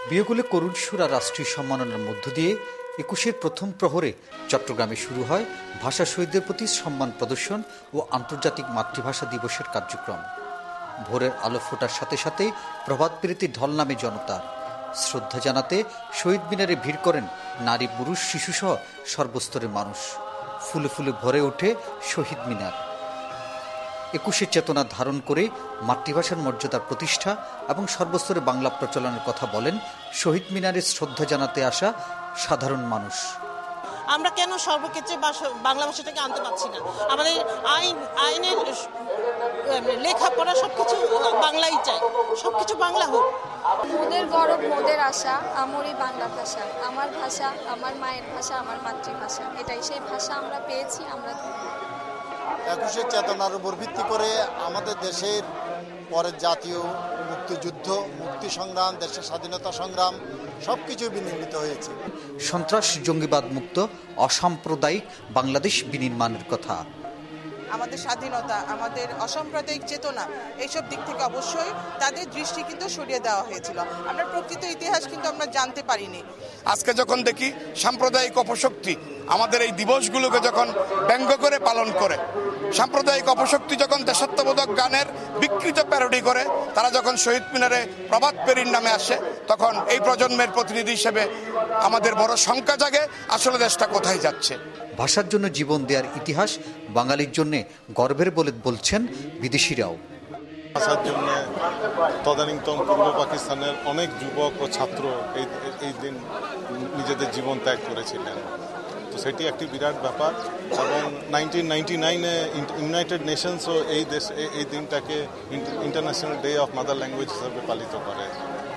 বিয়েগুলো করুণ সুরা রাষ্ট্রীয় সম্মাননার মধ্য দিয়ে ২১-এর প্রথম প্রহরে চট্টগ্রামে শুরু হয় ভাষা শহীদদের প্রতি সম্মান প্রদর্শন ও আন্তর্জাতিক মাতৃভাষা দিবসের কার্যক্রম। ভোরের আলো ফোটার সাথে সাথে প্রভাত পেরিতে ঢল নামে জনতার। শ্রদ্ধা জানাতে শহীদ মিনারে ভিড় করেন নারী, পুরুষ, শিশুসহ সর্বস্তরের মানুষ। ফুলে ফুলে ভরে ওঠে শহীদ মিনার। ২১-এর চেতনা ধারণ করে মাতৃভাষার মর্যাদার প্রতিষ্ঠা এবং সর্বস্তরে বাংলা প্রচলনের কথা বলেন শহীদ মিনারে শ্রদ্ধা জানাতে আসা সাধারণ মানুষ। আমরা কেন সর্বক্ষেত্রে বাংলা ভাষাটাকে আনতে পারছি না? আমাদের আইনের লেখাপড়া সবকিছু বাংলাই চাই, সবকিছু বাংলা হোক। মোদের গৌরব, মোদের আশা, আমারই বাংলা ভাষা, আমার ভাষা, আমার মায়ের ভাষা, আমার মাতৃভাষা। এটাই সেই ভাষা আমরা পেয়েছি, আমরা ২১-এর চেতনার উপর ভিত্তি করে আমাদের দেশের পরের জাতীয় মুক্তিযুদ্ধ, মুক্তি সংগ্রাম, দেশের স্বাধীনতা সংগ্রাম সবকিছু বিনির্মিত হয়েছে। সন্ত্রাস, জঙ্গিবাদ মুক্ত অসাম্প্রদায়িক বাংলাদেশ বিনির্মাণের কথা। আমাদের স্বাধীনতা, আমাদের অসাম্প্রদায়িক চেতনা, এইসব দিক থেকে অবশ্যই তাদের দৃষ্টি কিন্তু সরিয়ে দেওয়া হয়েছিল। আমরা প্রকৃত ইতিহাস কিন্তু আমরা জানতে পারিনি। আজকে যখন দেখি সাম্প্রদায়িক অপশক্তি আমাদের এই দিবসগুলোকে যখন ব্যঙ্গ করে পালন করে, সাম্প্রদায়িক অপশক্তি যখন দেশাত্মবোধক গানের বিকৃত প্যারোডি করে, তারা যখন শহীদ মিনারে প্রভাত পেরির নামে আসে, তখন এই প্রজন্মের প্রতিনিধি হিসেবে আমাদের বড় শঙ্কা জাগে, আসলে দেশটা কোথায় যাচ্ছে। ভাষার জন্য জীবন দেওয়ার ইতিহাস বাঙালির জন্য গর্বের বলে বলছেন বিদেশিরাও। ভাষার জন্য তদানীন্তন পূর্ব পাকিস্তানের অনেক যুবক ও ছাত্র এই দিন নিজেদের জীবন ত্যাগ করেছিলেন। তো সেটি একটি বিরাট ব্যাপার এবং 1999-এ ইউনাইটেড নেশনসও এই দিনটাকে international day of mother language হিসেবে পালিত করে।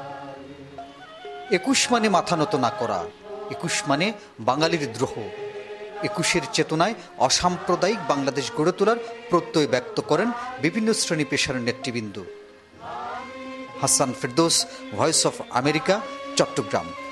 ২১ মানে মাথা নত না করা, ২১ মানে বাঙালির দ্রোহ। ২১-এর চেতনায় অসাম্প্রদায়িক বাংলাদেশ গড়ে তোলার প্রত্যয় ব্যক্ত করেন বিভিন্ন শ্রেণী পেশার নেতৃবৃন্দ। Hasan Ferdous, voice of America, Chittagong.